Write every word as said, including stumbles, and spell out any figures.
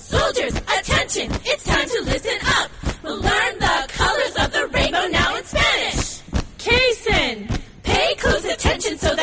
Soldiers, attention, it's time to listen up. We'll learn the colors of the rainbow now in Spanish. Kason, pay close attention so